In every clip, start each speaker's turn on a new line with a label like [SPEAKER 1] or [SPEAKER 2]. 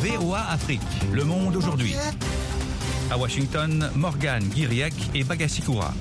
[SPEAKER 1] VOA Afrique, le monde aujourd'hui. À Washington, Morgane Guiriec et Bagassi Koura.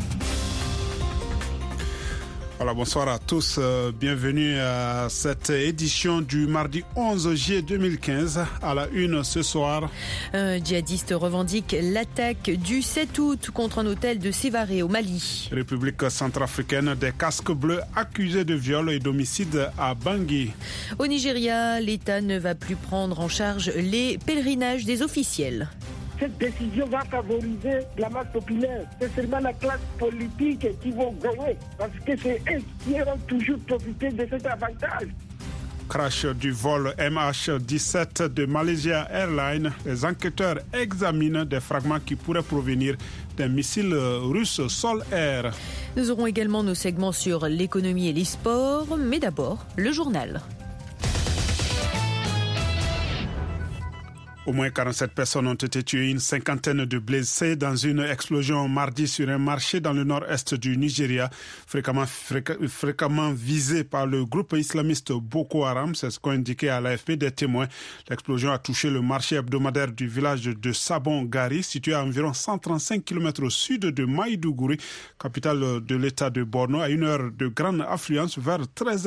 [SPEAKER 2] Voilà, bonsoir à tous, bienvenue à cette édition du mardi 11 juillet 2015. À la une ce soir.
[SPEAKER 3] Un djihadiste revendique l'attaque du 7 août contre un hôtel de Sévaré au Mali.
[SPEAKER 2] République centrafricaine, des casques bleus accusés de viol et d'homicide à Bangui.
[SPEAKER 3] Au Nigeria, l'État ne va plus prendre en charge les pèlerinages des officiels.
[SPEAKER 4] Cette décision va favoriser la masse populaire. C'est seulement la classe politique qui vont gagner parce que c'est eux qui auront toujours profité de cet avantage.
[SPEAKER 2] Crash du vol MH17 de Malaysia Airlines. Les enquêteurs examinent des fragments qui pourraient provenir d'un missile russe sol-air.
[SPEAKER 3] Nous aurons également nos segments sur l'économie et les sports, mais d'abord, le journal.
[SPEAKER 2] Au moins 47 personnes ont été tuées, une cinquantaine de blessés dans une explosion mardi sur un marché dans le nord-est du Nigeria, fréquemment visé par le groupe islamiste Boko Haram. C'est ce qu'ont indiqué à l'AFP des témoins. L'explosion a touché le marché hebdomadaire du village de Sabon Gari, situé à environ 135 km au sud de Maïdougouri, capitale de l'état de Borno, à une heure de grande affluence vers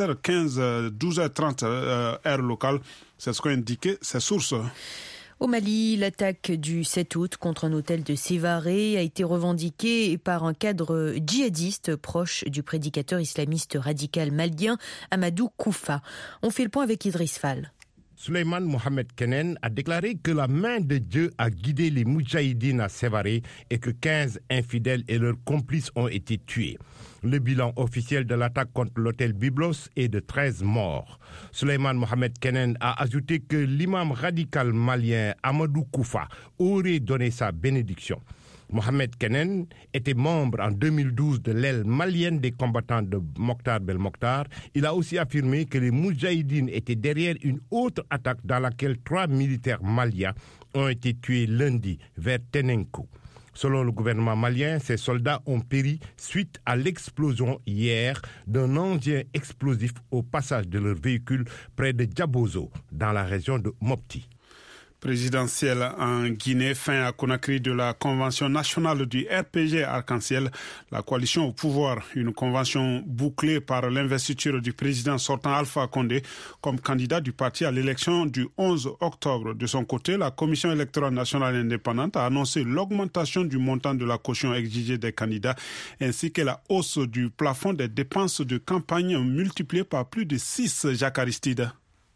[SPEAKER 2] 13h15, 12h30 heure locale. C'est ce qu'ont indiqué ces sources.
[SPEAKER 3] Au Mali, l'attaque du 7 août contre un hôtel de Sévaré a été revendiquée par un cadre djihadiste proche du prédicateur islamiste radical malien Amadou Koufa. On fait le point avec Idriss Fall.
[SPEAKER 5] Suleiman Mohamed Kenen a déclaré que la main de Dieu a guidé les Moudjahidines à Sévaré et que 15 infidèles et leurs complices ont été tués. Le bilan officiel de l'attaque contre l'hôtel Byblos est de 13 morts. Suleiman Mohamed Kenen a ajouté que l'imam radical malien Amadou Koufa aurait donné sa bénédiction. Mohamed Kenen était membre en 2012 de l'aile malienne des combattants de Mokhtar Belmokhtar. Il a aussi affirmé que les Moudjahidines étaient derrière une autre attaque dans laquelle 3 militaires maliens ont été tués lundi vers Tenenkou. Selon le gouvernement malien, ces soldats ont péri suite à l'explosion hier d'un engin explosif au passage de leur véhicule près de Djabozo, dans la région de Mopti.
[SPEAKER 2] Présidentielle en Guinée, fin à Conakry de la convention nationale du RPG Arc-en-Ciel, la coalition au pouvoir, une convention bouclée par l'investiture du président sortant Alpha Condé comme candidat du parti à l'élection du 11 octobre. De son côté, la Commission électorale nationale indépendante a annoncé l'augmentation du montant de la caution exigée des candidats ainsi que la hausse du plafond des dépenses de campagne multipliée par plus de 6, Jacques Aristide.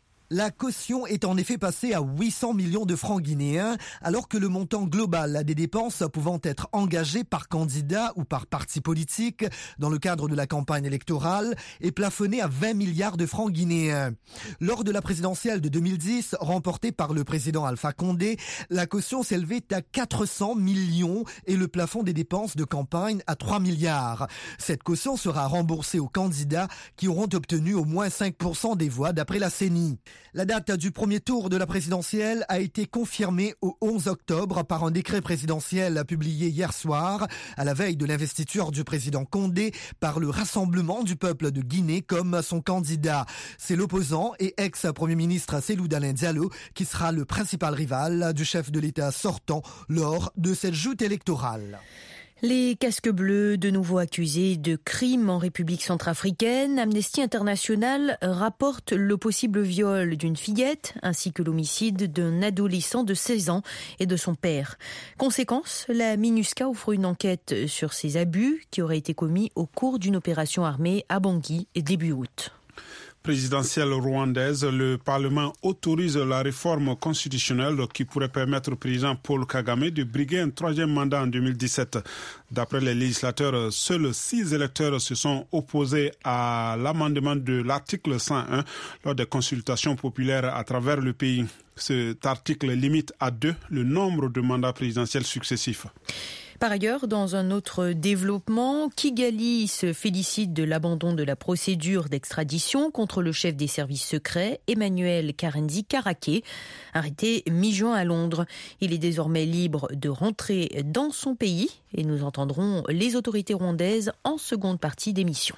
[SPEAKER 6] La caution est en effet passée à 800 millions de francs guinéens, alors que le montant global des dépenses pouvant être engagées par candidat ou par parti politique dans le cadre de la campagne électorale est plafonné à 20 milliards de francs guinéens. Lors de la présidentielle de 2010, remportée par le président Alpha Condé, la caution s'élevait à 400 millions et le plafond des dépenses de campagne à 3 milliards. Cette caution sera remboursée aux candidats qui auront obtenu au moins 5% des voix d'après la CENI. La date du premier tour de la présidentielle a été confirmée au 11 octobre par un décret présidentiel publié hier soir, à la veille de l'investiture du président Condé par le Rassemblement du peuple de Guinée comme son candidat. C'est l'opposant et ex-premier ministre Cellou Dalein Diallo qui sera le principal rival du chef de l'État sortant lors de cette joute électorale.
[SPEAKER 3] Les casques bleus, de nouveau accusés de crimes en République centrafricaine. Amnesty International rapporte le possible viol d'une fillette ainsi que l'homicide d'un adolescent de 16 ans et de son père. Conséquence, la MINUSCA ouvre une enquête sur ces abus qui auraient été commis au cours d'une opération armée à Bangui début août.
[SPEAKER 2] Présidentielle rwandaise, le Parlement autorise la réforme constitutionnelle qui pourrait permettre au président Paul Kagame de briguer un 3e mandat en 2017. D'après les législateurs, seuls 6 électeurs se sont opposés à l'amendement de l'article 101 lors des consultations populaires à travers le pays. Cet article limite à 2 le nombre de mandats présidentiels successifs.
[SPEAKER 3] Par ailleurs, dans un autre développement, Kigali se félicite de l'abandon de la procédure d'extradition contre le chef des services secrets, Emmanuel Karenzi Karake, arrêté mi-juin à Londres. Il est désormais libre de rentrer dans son pays et nous entendrons les autorités rwandaises en seconde partie d'émission.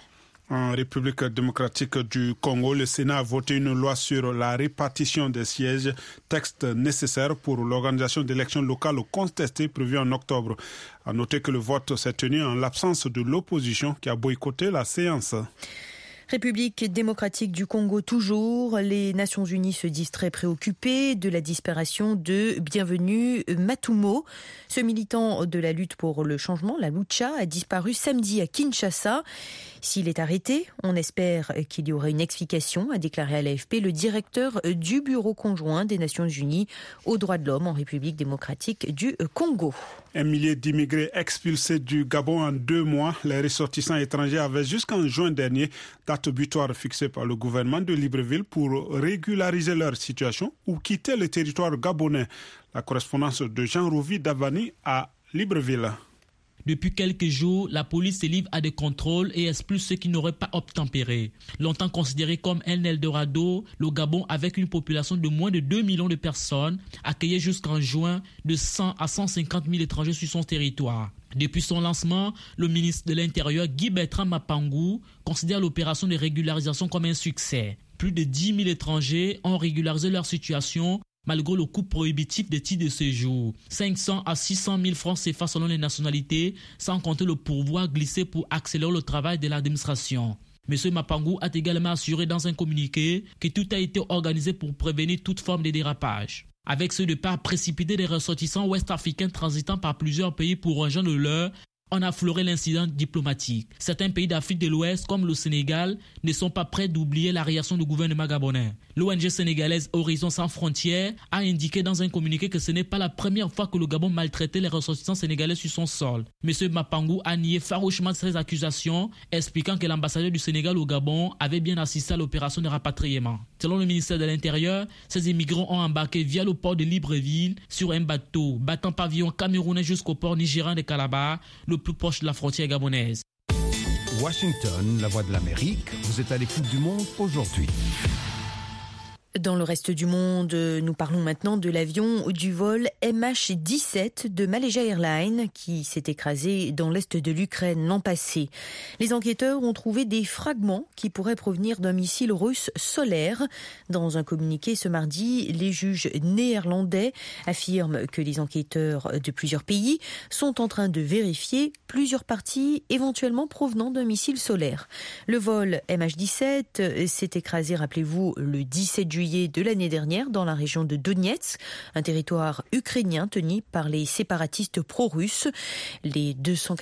[SPEAKER 2] En République démocratique du Congo, le Sénat a voté une loi sur la répartition des sièges, texte nécessaire pour l'organisation d'élections locales contestées prévues en octobre. À noter que le vote s'est tenu en l'absence de l'opposition qui a boycotté la séance.
[SPEAKER 3] République démocratique du Congo toujours. Les Nations Unies se disent très préoccupées de la disparition de Bienvenu Matumo. Ce militant de la lutte pour le changement, la Lucha, a disparu samedi à Kinshasa. S'il est arrêté, on espère qu'il y aura une explication, a déclaré à l'AFP le directeur du Bureau conjoint des Nations Unies aux droits de l'homme en République démocratique du Congo.
[SPEAKER 2] Un millier d'immigrés expulsés du Gabon en 2 mois. Les ressortissants étrangers avaient jusqu'en juin dernier, date butoir fixée par le gouvernement de Libreville pour régulariser leur situation ou quitter le territoire gabonais. La correspondance de Jean Rouvi Davani à Libreville.
[SPEAKER 7] Depuis quelques jours, la police se livre à des contrôles et expulse ceux qui n'auraient pas obtempéré. Longtemps considéré comme un Eldorado, le Gabon, avec une population de moins de 2 millions de personnes, accueillait jusqu'en juin de 100 à 150 000 étrangers sur son territoire. Depuis son lancement, le ministre de l'Intérieur, Guy Bertrand Mapangou, considère l'opération de régularisation comme un succès. Plus de 10 000 étrangers ont régularisé leur situation malgré le coût prohibitif des titres de séjour. 500 à 600 000 francs CFA selon les nationalités, sans compter le pourvoi glissé pour accélérer le travail de l'administration. M. Mapangou a également assuré dans un communiqué que tout a été organisé pour prévenir toute forme de dérapage. Avec ce départ précipité des ressortissants ouest-africains transitant par plusieurs pays pour rejoindre le leur, on a affleuré l'incident diplomatique. Certains pays d'Afrique de l'Ouest, comme le Sénégal, ne sont pas prêts d'oublier la réaction du gouvernement gabonais. L'ONG sénégalaise Horizon Sans Frontières a indiqué dans un communiqué que ce n'est pas la première fois que le Gabon maltraitait les ressortissants sénégalais sur son sol. M. Mapangou a nié farouchement ces accusations, expliquant que l'ambassadeur du Sénégal au Gabon avait bien assisté à l'opération de rapatriement. Selon le ministère de l'Intérieur, ces immigrants ont embarqué via le port de Libreville sur un bateau battant pavillon camerounais jusqu'au port nigérian de Calabar, le plus proche de la frontière gabonaise.
[SPEAKER 8] Washington, la voix de l'Amérique, vous êtes à l'écoute du monde aujourd'hui.
[SPEAKER 3] Dans le reste du monde, nous parlons maintenant de l'avion du vol MH17 de Malaysia Airlines qui s'est écrasé dans l'est de l'Ukraine l'an passé. Les enquêteurs ont trouvé des fragments qui pourraient provenir d'un missile russe solaire. Dans un communiqué ce mardi, les juges néerlandais affirment que les enquêteurs de plusieurs pays sont en train de vérifier plusieurs parties éventuellement provenant d'un missile solaire. Le vol MH17 s'est écrasé, rappelez-vous, le 17 juillet de l'année dernière dans la région de Donetsk, un territoire ukrainien tenu par les séparatistes pro-russes. Les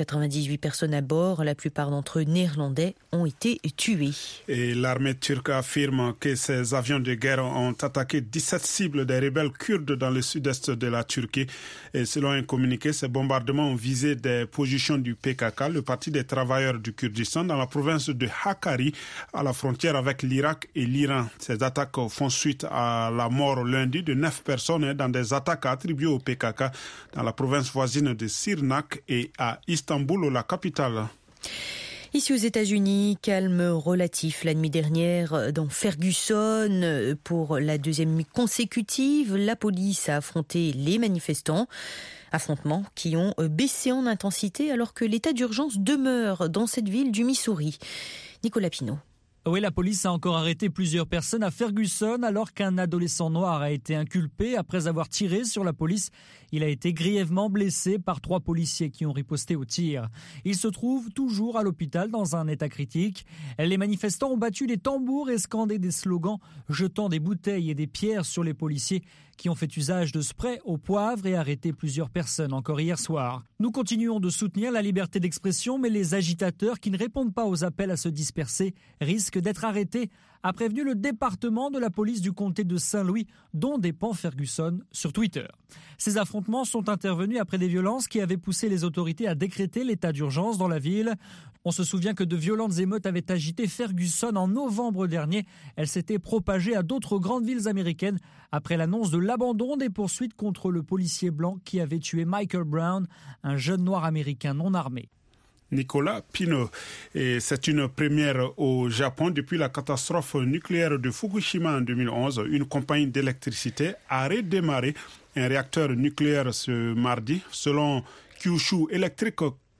[SPEAKER 3] 298 personnes à bord, la plupart d'entre eux néerlandais, ont été tuées.
[SPEAKER 2] Et l'armée turque affirme que ses avions de guerre ont attaqué 17 cibles des rebelles kurdes dans le sud-est de la Turquie. Et selon un communiqué, ces bombardements ont visé des positions du PKK, le Parti des travailleurs du Kurdistan, dans la province de Hakkari, à la frontière avec l'Irak et l'Iran. Ces attaques font suite à la mort lundi de 9 personnes dans des attaques attribuées au PKK dans la province voisine de Sirnak et à Istanbul, la capitale.
[SPEAKER 3] Ici aux États-Unis, calme relatif la nuit dernière dans Ferguson. Pour la deuxième nuit consécutive, la police a affronté les manifestants. Affrontements qui ont baissé en intensité alors que l'état d'urgence demeure dans cette ville du Missouri. Nicolas Pinault.
[SPEAKER 9] Oui, la police a encore arrêté plusieurs personnes à Ferguson alors qu'un adolescent noir a été inculpé après avoir tiré sur la police. Il a été grièvement blessé par 3 policiers qui ont riposté au tir. Il se trouve toujours à l'hôpital dans un état critique. Les manifestants ont battu des tambours et scandé des slogans, jetant des bouteilles et des pierres sur les policiers qui ont fait usage de spray au poivre et arrêté plusieurs personnes encore hier soir. Nous continuons de soutenir la liberté d'expression, mais les agitateurs qui ne répondent pas aux appels à se disperser risquent d'être arrêtés, a prévenu le département de la police du comté de Saint-Louis, dont dépend Ferguson, sur Twitter. Ces affrontements sont intervenus après des violences qui avaient poussé les autorités à décréter l'état d'urgence dans la ville. On se souvient que de violentes émeutes avaient agité Ferguson en novembre dernier. Elles s'étaient propagées à d'autres grandes villes américaines après l'annonce de l'abandon des poursuites contre le policier blanc qui avait tué Michael Brown, un jeune noir américain non armé.
[SPEAKER 2] Nicolas Pinault. Et c'est une première au Japon depuis la catastrophe nucléaire de Fukushima en 2011. Une compagnie d'électricité a redémarré un réacteur nucléaire ce mardi. Selon Kyushu Electric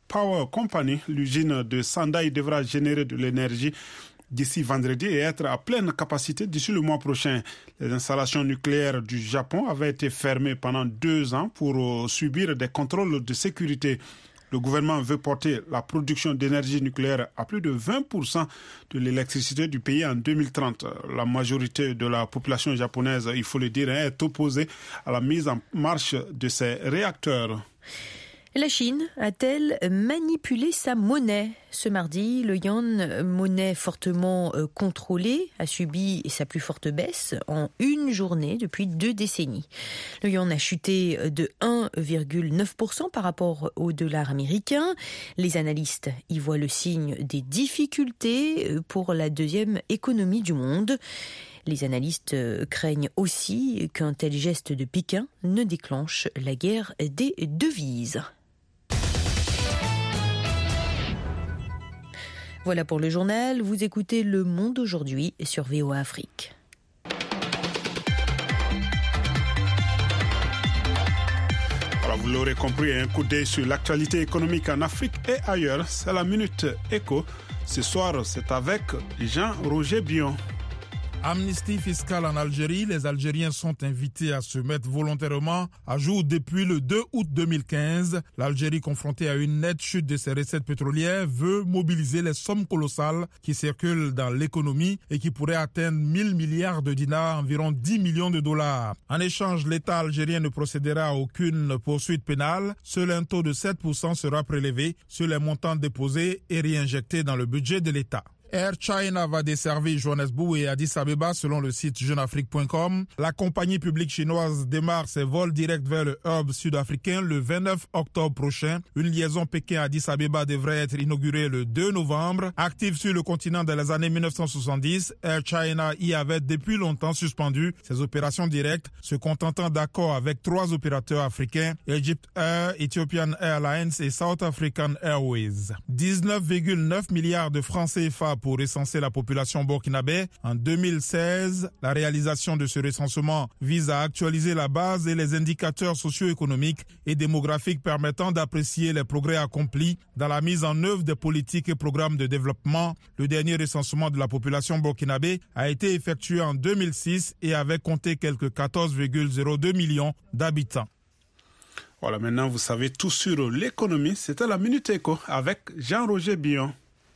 [SPEAKER 2] Power Company, l'usine de Sendai, devra générer de l'énergie d'ici vendredi et être à pleine capacité d'ici le mois prochain. Les installations nucléaires du Japon avaient été fermées pendant 2 ans pour subir des contrôles de sécurité. Le gouvernement veut porter la production d'énergie nucléaire à plus de 20% de l'électricité du pays en 2030. La majorité de la population japonaise, il faut le dire, est opposée à la mise en marche de ces réacteurs.
[SPEAKER 3] La Chine a-t-elle manipulé sa monnaie ? Ce mardi, le yuan, monnaie fortement contrôlée, a subi sa plus forte baisse en une journée depuis 2 décennies. Le yuan a chuté de 1,9% par rapport au dollar américain. Les analystes y voient le signe des difficultés pour la deuxième économie du monde. Les analystes craignent aussi qu'un tel geste de Pékin ne déclenche la guerre des devises. Voilà pour le journal. Vous écoutez Le Monde aujourd'hui sur VOA Afrique.
[SPEAKER 2] Alors vous l'aurez compris, un coup d'œil sur l'actualité économique en Afrique et ailleurs. C'est la Minute Éco. Ce soir, c'est avec Jean-Roger Bion.
[SPEAKER 10] Amnistie fiscale en Algérie, les Algériens sont invités à se mettre volontairement à jour depuis le 2 août 2015. L'Algérie, confrontée à une nette chute de ses recettes pétrolières, veut mobiliser les sommes colossales qui circulent dans l'économie et qui pourraient atteindre 1000 milliards de dinars, environ 10 millions de dollars. En échange, l'État algérien ne procédera à aucune poursuite pénale. Seul un taux de 7% sera prélevé sur les montants déposés et réinjectés dans le budget de l'État. Air China va desservir Johannesburg et Addis Abeba selon le site jeuneafrique.com. La compagnie publique chinoise démarre ses vols directs vers le hub sud-africain le 29 octobre prochain. Une liaison Pékin-Addis Abeba devrait être inaugurée le 2 novembre. Active sur le continent dans les années 1970, Air China y avait depuis longtemps suspendu ses opérations directes, se contentant d'accords avec 3 opérateurs africains, Egypt Air, Ethiopian Airlines et South African Airways. 19,9 milliards de francs CFA pour recenser la population burkinabé. En 2016, la réalisation de ce recensement vise à actualiser la base et les indicateurs socio-économiques et démographiques permettant d'apprécier les progrès accomplis dans la mise en œuvre des politiques et programmes de développement. Le dernier recensement de la population burkinabé a été effectué en 2006 et avait compté quelques 14,02 millions d'habitants.
[SPEAKER 2] Voilà, maintenant vous savez tout sur l'économie. C'était la Minute Éco avec Jean-Roger Bion.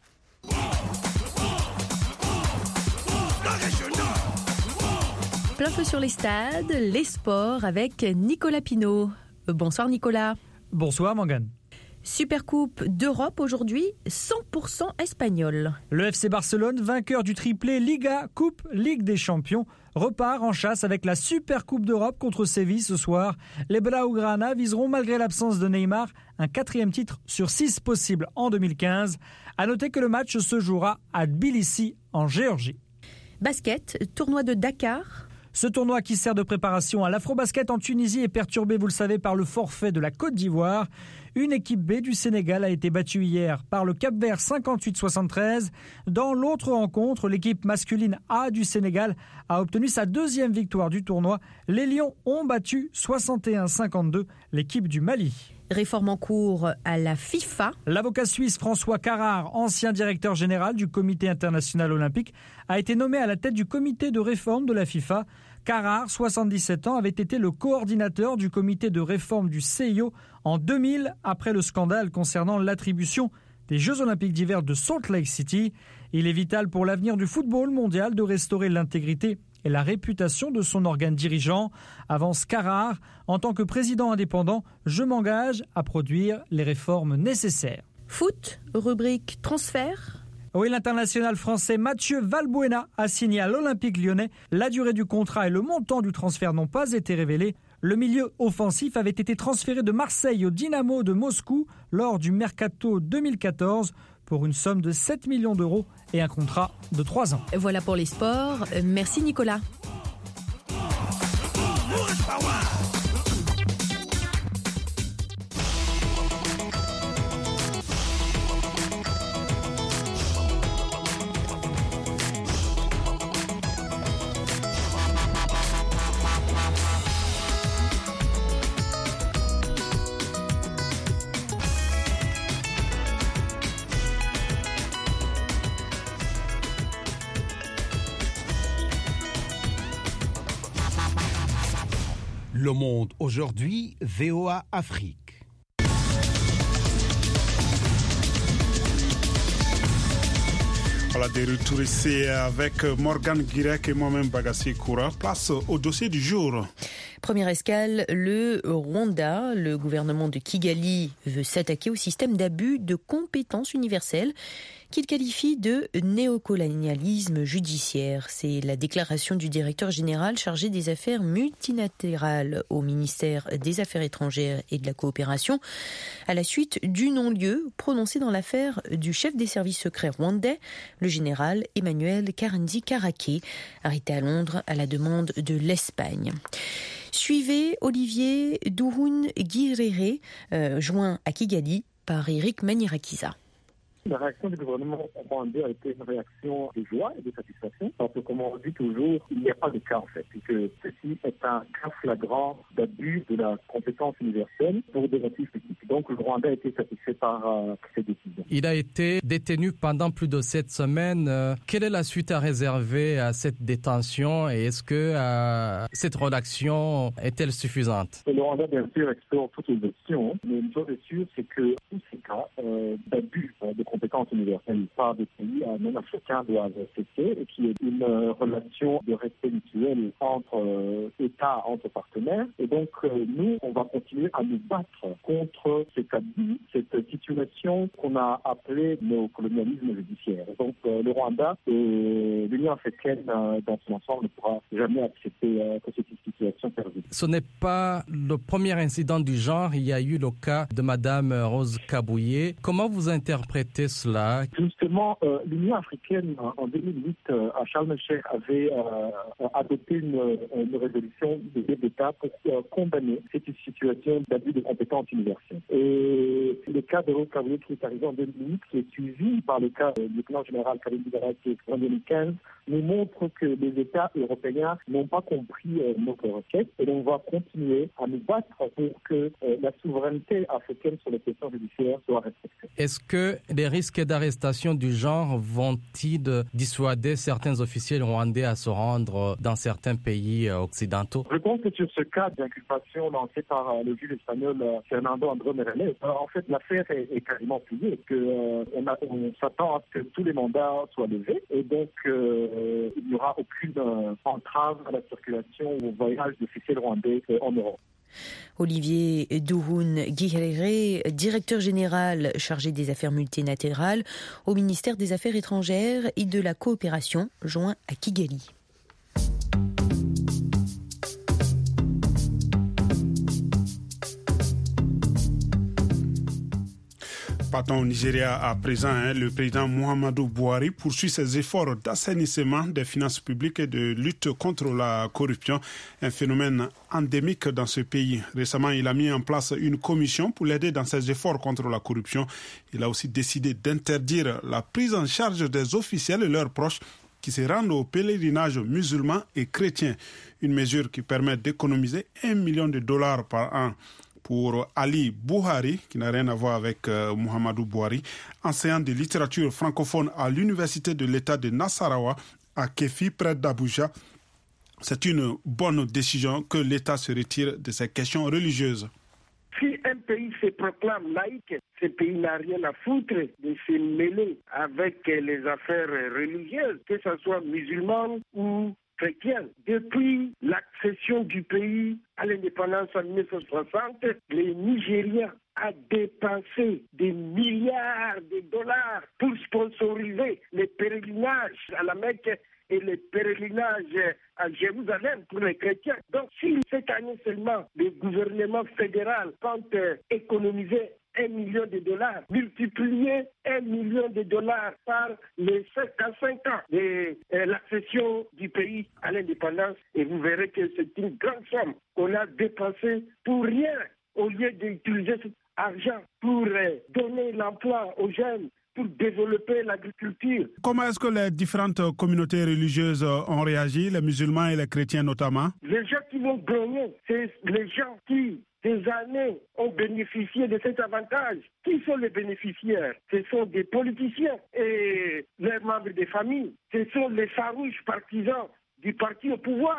[SPEAKER 3] Plein feu sur les stades, les sports avec Nicolas Pinault. Bonsoir Nicolas.
[SPEAKER 9] Bonsoir Morgane.
[SPEAKER 3] Supercoupe d'Europe aujourd'hui, 100% espagnol.
[SPEAKER 9] Le FC Barcelone, vainqueur du triplé Liga, Coupe, Ligue des Champions, repart en chasse avec la Supercoupe d'Europe contre Séville ce soir. Les Blaugrana viseront, malgré l'absence de Neymar, un 4e titre sur 6 possibles en 2015. À noter que le match se jouera à Tbilissi, en Géorgie.
[SPEAKER 3] Basket, tournoi de Dakar.
[SPEAKER 9] Ce tournoi qui sert de préparation à l'Afrobasket en Tunisie est perturbé, vous le savez, par le forfait de la Côte d'Ivoire. Une équipe B du Sénégal a été battue hier par le Cap-Vert 58-73. Dans l'autre rencontre, l'équipe masculine A du Sénégal a obtenu sa 2e victoire du tournoi. Les Lions ont battu 61-52 l'équipe du Mali.
[SPEAKER 3] Réforme en cours à la FIFA.
[SPEAKER 9] L'avocat suisse François Carrard, ancien directeur général du Comité international olympique, a été nommé à la tête du comité de réforme de la FIFA. Carrard, 77 ans, avait été le coordinateur du comité de réforme du CIO en 2000, après le scandale concernant l'attribution des Jeux olympiques d'hiver de Salt Lake City. Il est vital pour l'avenir du football mondial de restaurer l'intégrité et la réputation de son organe dirigeant. Avance Carrard, en tant que président indépendant, je m'engage à produire les réformes nécessaires.
[SPEAKER 3] Foot, rubrique transfert.
[SPEAKER 9] Oui, l'international français Mathieu Valbuena a signé à l'Olympique lyonnais. La durée du contrat et le montant du transfert n'ont pas été révélés. Le milieu offensif avait été transféré de Marseille au Dynamo de Moscou lors du Mercato 2014 pour une somme de 7 millions d'euros et un contrat de 3 ans.
[SPEAKER 3] Voilà pour les sports. Merci Nicolas.
[SPEAKER 8] Le Monde aujourd'hui, VOA Afrique.
[SPEAKER 2] Voilà, des retours ici avec Morgane Guirec et moi-même Bagassi Koura. Place au dossier du jour.
[SPEAKER 3] Première escale, le Rwanda. Le gouvernement de Kigali veut s'attaquer au système d'abus de compétences universelles qu'il qualifie de néocolonialisme judiciaire. C'est la déclaration du directeur général chargé des affaires multilatérales au ministère des Affaires étrangères et de la coopération à la suite du non-lieu prononcé dans l'affaire du chef des services secrets rwandais, le général Emmanuel Karenzi Karake, arrêté à Londres à la demande de l'Espagne. Suivez Olivier Nduhungirehe, joint à Kigali par Eric Manirakiza.
[SPEAKER 11] La réaction du gouvernement rwandais a été une réaction de joie et de satisfaction, parce que, comme on dit toujours, il n'y a pas de cas en fait, puisque ceci est un cas flagrant d'abus de la compétence universelle pour des motifs spécifiques. Donc le Rwanda a été satisfait par ces décisions.
[SPEAKER 12] Il a été détenu pendant plus de 7 semaines. Quelle est la suite à réserver à cette détention et est-ce que cette rédaction est-elle suffisante?
[SPEAKER 11] Le Rwanda, bien sûr, explore toutes les options, mais une chose est sûre, c'est que tous ces cas d'abus de compétences universelles par des pays, même africains, doivent cesser et qu'il y ait une relation de respect mutuel entre États, entre partenaires. Et donc, nous, on va continuer à nous battre contre cet abus, cette situation qu'on a appelée néocolonialisme judiciaire. Donc, le Rwanda et l'Union africaine, dans son ensemble, ne pourra jamais accepter que cette situation perdure.
[SPEAKER 12] Ce n'est pas le premier incident du genre. Il y a eu le cas de Madame Rose Kabuye. Comment vous interprétez cela?
[SPEAKER 11] Justement, l'Union africaine, en 2008, à Sharm el-Sheikh, avait adopté une résolution de d'État pour condamner cette situation d'abus de compétences universelles. Et le cas de Rose Kabuye qui est arrivé en 2008, qui est suivi par le cas du lieutenant général Karenzi Karake en 2015, nous montre que les États européens n'ont pas compris notre requête et on va continuer à nous battre pour que la souveraineté africaine sur les questions judiciaires soit respectée.
[SPEAKER 12] Est-ce que les risques d'arrestation du genre vont-ils dissuader certains officiels rwandais à se rendre dans certains pays occidentaux?
[SPEAKER 11] Je pense que sur ce cas d'inculpation lancé par le juge espagnol Fernando André Meirelles, en fait l'affaire est quasiment pliée, on s'attend à ce que tous les mandats soient levés et donc il n'y aura aucune entrave à la circulation ou au voyage d'officiels rwandais en Europe.
[SPEAKER 3] Olivier Nduhungirehe, directeur général chargé des affaires multilatérales au ministère des Affaires étrangères et de la coopération, joint à Kigali.
[SPEAKER 2] Partons au Nigeria à présent. Le président Muhammadu Buhari poursuit ses efforts d'assainissement des finances publiques et de lutte contre la corruption, un phénomène endémique dans ce pays. Récemment, il a mis en place une commission pour l'aider dans ses efforts contre la corruption. Il a aussi décidé d'interdire la prise en charge des officiels et leurs proches qui se rendent au pèlerinage musulman et chrétien. Une mesure qui permet d'économiser $1 million par an. Pour Ali Buhari, qui n'a rien à voir avec Muhammadu Buhari, enseignant de littérature francophone à l'université de l'État de Nassarawa, à Kéfi, près d'Abuja, c'est une bonne décision que l'État se retire de ces questions religieuses.
[SPEAKER 4] Si un pays se proclame laïque, ce pays n'a rien à foutre de se mêler avec les affaires religieuses, que ce soit musulman ou chrétien. Depuis l'accession du pays à l'indépendance en 1960, les Nigériens ont dépensé des milliards de dollars pour sponsoriser les pèlerinages à la Mecque et les pèlerinages à Jérusalem pour les chrétiens. Donc si cette année seulement le gouvernement fédéral compte économiser $1 million, multiplier $1 million par les 55 ans de l'accession du pays à l'indépendance et vous verrez que c'est une grande somme qu'on a dépensée pour rien au lieu d'utiliser cet argent pour donner l'emploi aux jeunes, pour développer l'agriculture.
[SPEAKER 2] Comment est-ce que les différentes communautés religieuses ont réagi, les musulmans et les chrétiens notamment?
[SPEAKER 4] Les gens qui vont gagner, c'est les gens qui, des années, ont bénéficié de cet avantage. Qui sont les bénéficiaires? Ce sont des politiciens et leurs membres des familles. Ce sont les farouches partisans du parti au pouvoir.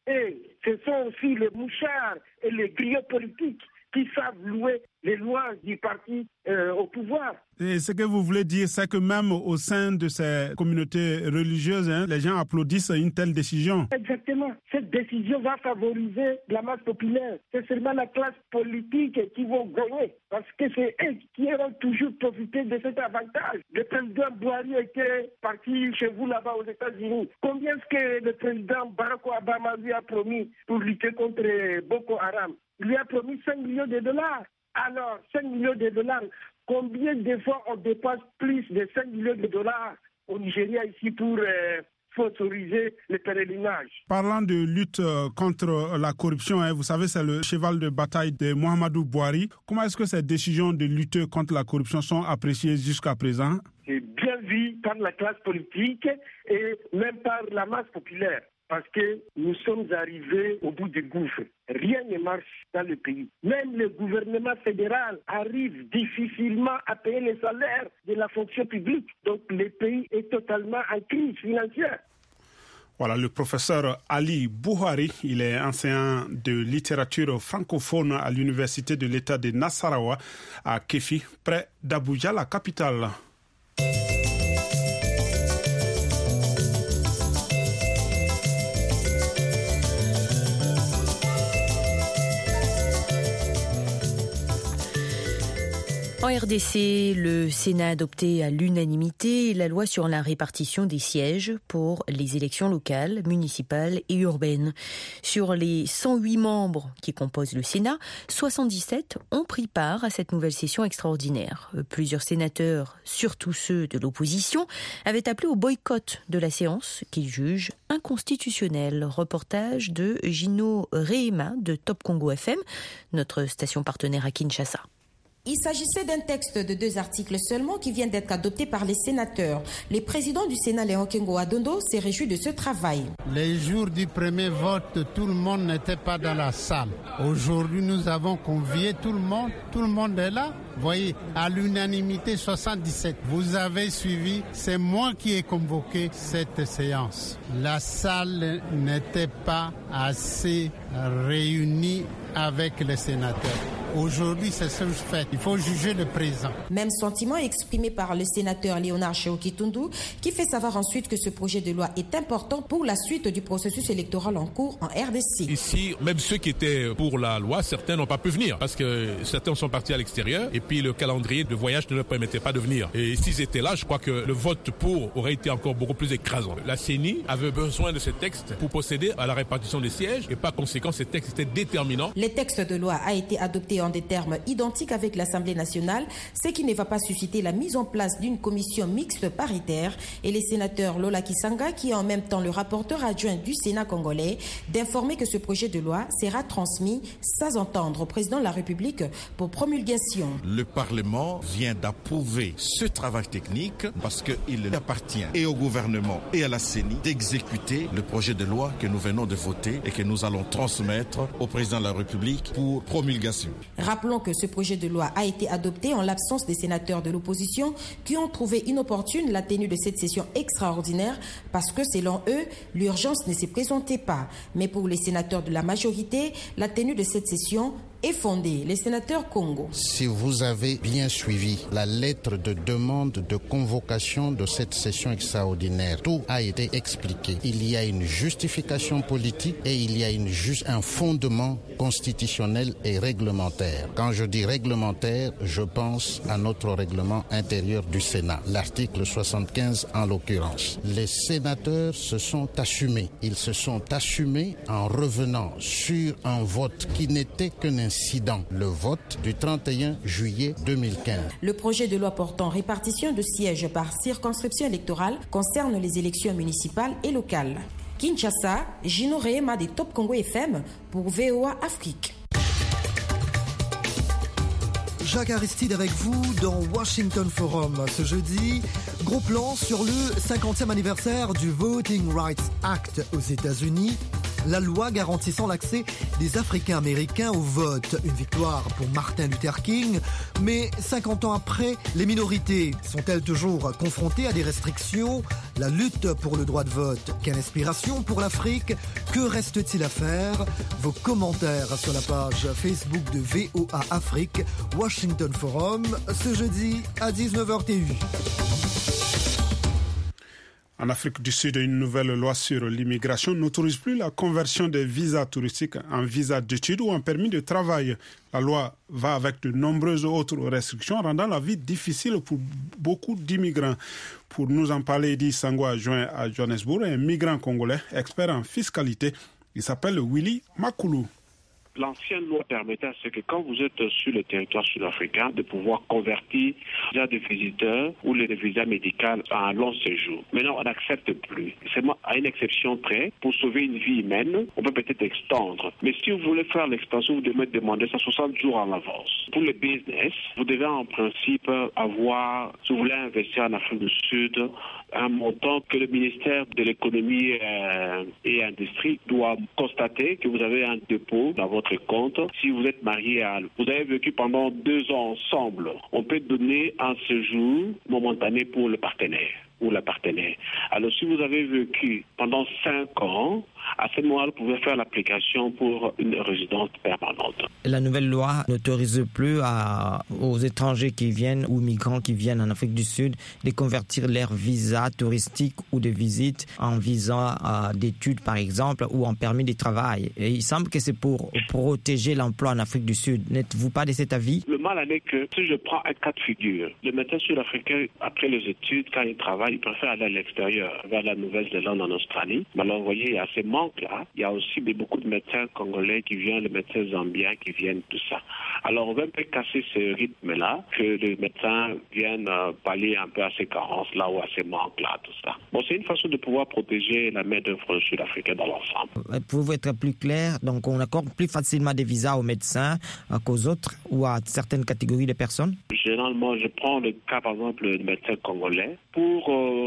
[SPEAKER 4] Et ce sont aussi les mouchards et les griots politiques qui savent louer les lois du parti au pouvoir.
[SPEAKER 2] Et ce que vous voulez dire, c'est que même au sein de ces communautés religieuses, les gens applaudissent une telle décision.
[SPEAKER 4] Exactement. Cette décision va favoriser la masse populaire. C'est seulement la classe politique qui va gagner. Parce que c'est eux qui auront toujours profité de cet avantage. Le président Buhari était parti chez vous là-bas aux États-Unis. Combien est-ce que le président Barack Obama lui a promis pour lutter contre Boko Haram? Il lui a promis 5 millions de dollars. Alors, 5 millions de dollars, combien de fois on dépasse plus de 5 millions de dollars au Nigeria ici pour autoriser le pèlerinage?
[SPEAKER 2] Parlant de lutte contre la corruption, vous savez, c'est le cheval de bataille de Muhammadu Buhari. Comment est-ce que ces décisions de lutter contre la corruption sont appréciées jusqu'à présent?
[SPEAKER 4] C'est bien vu par la classe politique et même par la masse populaire. Parce que nous sommes arrivés au bout du gouffre. Rien ne marche dans le pays. Même le gouvernement fédéral arrive difficilement à payer les salaires de la fonction publique. Donc le pays est totalement en crise financière.
[SPEAKER 2] Voilà, le professeur Ali Buhari, il est enseignant de littérature francophone à l'université de l'État de Nassarawa à Kéfi, près d'Abuja, la capitale.
[SPEAKER 3] En RDC, le Sénat a adopté à l'unanimité la loi sur la répartition des sièges pour les élections locales, municipales et urbaines. Sur les 108 membres qui composent le Sénat, 77 ont pris part à cette nouvelle session extraordinaire. Plusieurs sénateurs, surtout ceux de l'opposition, avaient appelé au boycott de la séance qu'ils jugent inconstitutionnelle. Reportage de Gino Rehema de Top Congo FM, notre station partenaire à Kinshasa.
[SPEAKER 13] Il s'agissait d'un texte de 2 articles seulement qui vient d'être adopté par les sénateurs. Le président du Sénat, Léon Kengo Adondo, s'est réjoui de ce travail.
[SPEAKER 14] Les jours du premier vote, tout le monde n'était pas dans la salle. Aujourd'hui, nous avons convié tout le monde est là. Vous voyez, à l'unanimité 77. Vous avez suivi, c'est moi qui ai convoqué cette séance. La salle n'était pas assez réunie avec les sénateurs. Aujourd'hui, c'est ce fait. Il faut juger le présent.
[SPEAKER 13] Même sentiment exprimé par le sénateur Léonard Cheokitundu, qui fait savoir ensuite que ce projet de loi est important pour la suite du processus électoral en cours en RDC.
[SPEAKER 15] Ici, même ceux qui étaient pour la loi, certains n'ont pas pu venir parce que certains sont partis à l'extérieur et puis le calendrier de voyage ne leur permettait pas de venir. Et s'ils étaient là, je crois que le vote pour aurait été encore beaucoup plus écrasant. La CENI avait besoin de ce texte pour procéder à la répartition des sièges et par conséquent, ce texte était déterminant.
[SPEAKER 13] Le texte de loi a été adopté en des termes identiques avec l'Assemblée nationale, ce qui ne va pas susciter la mise en place d'une commission mixte paritaire, et les sénateurs Lola Kisanga, qui est en même temps le rapporteur adjoint du Sénat congolais, d'informer que ce projet de loi sera transmis sans entendre au président de la République pour promulgation.
[SPEAKER 16] Le Parlement vient d'approuver ce travail technique parce qu'il appartient et au gouvernement et à la CENI d'exécuter le projet de loi que nous venons de voter et que nous allons transmettre au président de la République pour promulgation.
[SPEAKER 13] Rappelons que ce projet de loi a été adopté en l'absence des sénateurs de l'opposition qui ont trouvé inopportune la tenue de cette session extraordinaire parce que, selon eux, l'urgence ne se présentait pas. Mais pour les sénateurs de la majorité, la tenue de cette session est fondée. Les sénateurs Congo.
[SPEAKER 14] Si vous avez bien suivi la lettre de demande de convocation de cette session extraordinaire, tout a été expliqué. Il y a une justification politique et il y a un fondement constitutionnel et réglementaire. Quand je dis réglementaire, je pense à notre règlement intérieur du Sénat, l'article 75 en l'occurrence. Les sénateurs se sont assumés. Ils se sont assumés en revenant sur un vote qui n'était qu'un incident, le vote du 31 juillet 2015.
[SPEAKER 13] Le projet de loi portant répartition de sièges par circonscription électorale concerne les élections municipales et locales. Kinshasa, Gino Rehema de Top Congo FM pour VOA Afrique.
[SPEAKER 6] Jacques Aristide avec vous dans Washington Forum. Ce jeudi, gros plan sur le 50e anniversaire du Voting Rights Act aux États-Unis. la loi garantissant l'accès des Africains-Américains au vote. Une victoire pour Martin Luther King. Mais 50 ans après, les minorités sont-elles toujours confrontées à des restrictions? La lutte pour le droit de vote, quelle inspiration pour l'Afrique? Que reste-t-il à faire? Vos commentaires sur la page Facebook de VOA Afrique, Washington Forum, ce jeudi à 19h TU.
[SPEAKER 2] En Afrique du Sud, une nouvelle loi sur l'immigration n'autorise plus la conversion des visas touristiques en visas d'études ou en permis de travail. La loi va avec de nombreuses autres restrictions, rendant la vie difficile pour beaucoup d'immigrants. Pour nous en parler, Eddy Sangwa, joint à Johannesburg, un migrant congolais, expert en fiscalité. Il s'appelle Willy Makoulou.
[SPEAKER 17] L'ancienne loi permettait à ce que quand vous êtes sur le territoire sud-africain, de pouvoir convertir les visas de visiteurs ou les visas médicaux à un long séjour. Maintenant, on n'accepte plus. C'est à une exception près. Pour sauver une vie humaine, on peut peut-être extendre. Mais si vous voulez faire l'extension, vous devez demander ça 60 jours en avance. Pour le business, vous devez en principe avoir, si vous voulez investir en Afrique du Sud, un montant que le ministère de l'économie et industrie doit constater que vous avez un dépôt dans votre compte. Si vous êtes marié vous avez vécu pendant 2 ans ensemble, on peut donner un séjour momentané pour le partenaire ou la partenaire. Alors si vous avez vécu pendant 5 ans, à ce moment-là, vous pouvez faire l'application pour une résidence permanente.
[SPEAKER 18] La nouvelle loi n'autorise plus aux étrangers qui viennent ou migrants qui viennent en Afrique du Sud de convertir leur visa touristique ou de visite en visa d'études, par exemple, ou en permis de travail. Et il semble que c'est pour protéger l'emploi en Afrique du Sud. N'êtes-vous pas de cet avis?
[SPEAKER 17] Le mal est que si je prends un cas de figure, le médecin sud-africain, après les études, quand il travaille, il préfère aller à l'extérieur, vers la Nouvelle-Zélande, en Australie. Mais alors, vous voyez, il y a ces manques-là. Il y a aussi beaucoup de médecins congolais qui viennent, les médecins zambiens qui viennent, tout ça. Alors, on va un peu casser ce rythme-là, que les médecins viennent pallier un peu à ces carences-là ou à ces manques-là, tout ça. Bon, c'est une façon de pouvoir protéger la main-d'œuvre sud-africaine dans l'ensemble.
[SPEAKER 18] Pouvez-vous être plus clair? Donc, on accorde plus facilement des visas aux médecins qu'aux autres ou à certaines catégories de personnes?
[SPEAKER 17] Généralement, je prends le cas, par exemple, du médecin congolais. Pour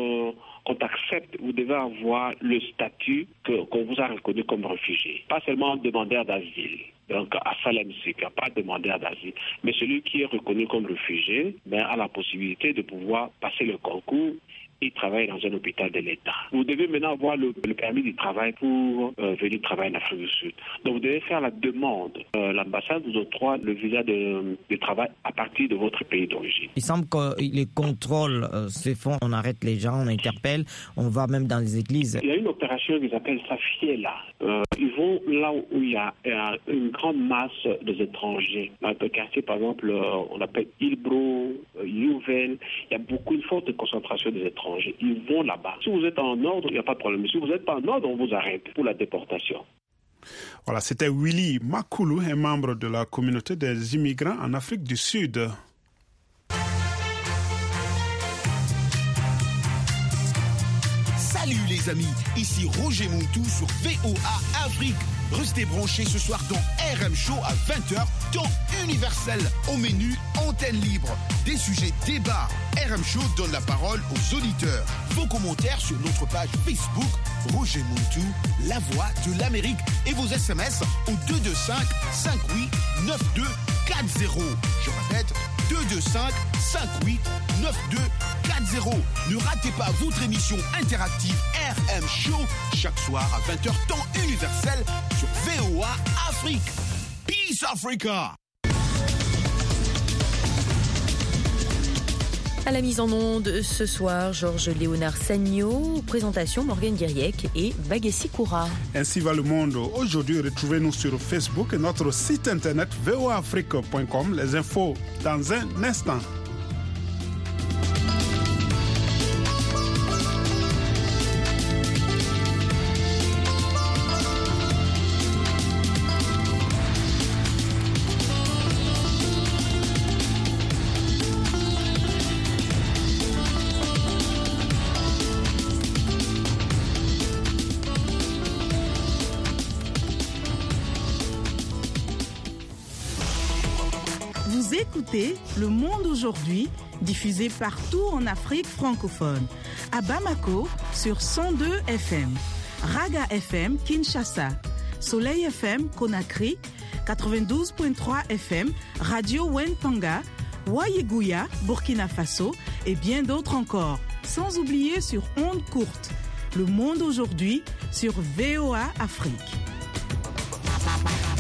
[SPEAKER 17] qu'on t'accepte, vous devez avoir le statut qu'on vous a reconnu comme réfugié. Pas seulement demandeur d'asile. Donc, asylum seeker, pas demandeur d'asile. Mais celui qui est reconnu comme réfugié a la possibilité de pouvoir passer le concours et travailler dans un hôpital de l'État. Vous devez maintenant avoir le permis de travail pour venir travailler en Afrique du Sud. Donc, vous devez faire la demande. L'ambassade vous octroie le visa de travail à partir de votre pays d'origine.
[SPEAKER 18] Il semble que les contrôles se font, on arrête les gens, on interpelle, on va même dans les églises.
[SPEAKER 17] Il y a une opération qu'ils appellent Safiela. Ils vont là où il y a une grande masse des étrangers. Dans le quartier, par exemple, on appelle Ilbro, Youvel, il y a une forte concentration des étrangers. Ils vont là-bas. Si vous êtes en ordre, il n'y a pas de problème. Si vous n'êtes pas en ordre, on vous arrête pour la déportation.
[SPEAKER 2] Voilà, c'était Willy Makoulou, un membre de la communauté des immigrants en Afrique du Sud.
[SPEAKER 19] Salut les amis, ici Roger Montou sur VOA Afrique. Restez branchés ce soir dans RM Show à 20h, temps universel. Au menu, antenne libre, des sujets débats. RM Show donne la parole aux auditeurs. Vos commentaires sur notre page Facebook, Roger Montou, la voix de l'Amérique. Et vos SMS au 225 58 92 40. Je répète, 225 58 92 40. Ne ratez pas votre émission interactive RM Show chaque soir à 20h temps universel sur VOA Afrique. Peace Africa.
[SPEAKER 3] À la mise en onde ce soir, Georges Léonard Sagno, présentation Morgane Guiriec et Bagassi Koura.
[SPEAKER 2] Ainsi va le monde. Aujourd'hui, retrouvez-nous sur Facebook et notre site internet voaafrique.com. Les infos dans un instant.
[SPEAKER 20] Écoutez Le Monde aujourd'hui, diffusé partout en Afrique francophone. À Bamako, sur 102 FM. Raga FM Kinshasa, Soleil FM Conakry, 92.3 FM, Radio Wentanga, Wayeguya, Burkina Faso et bien d'autres encore. Sans oublier sur ondes courtes. Le monde aujourd'hui sur VOA Afrique.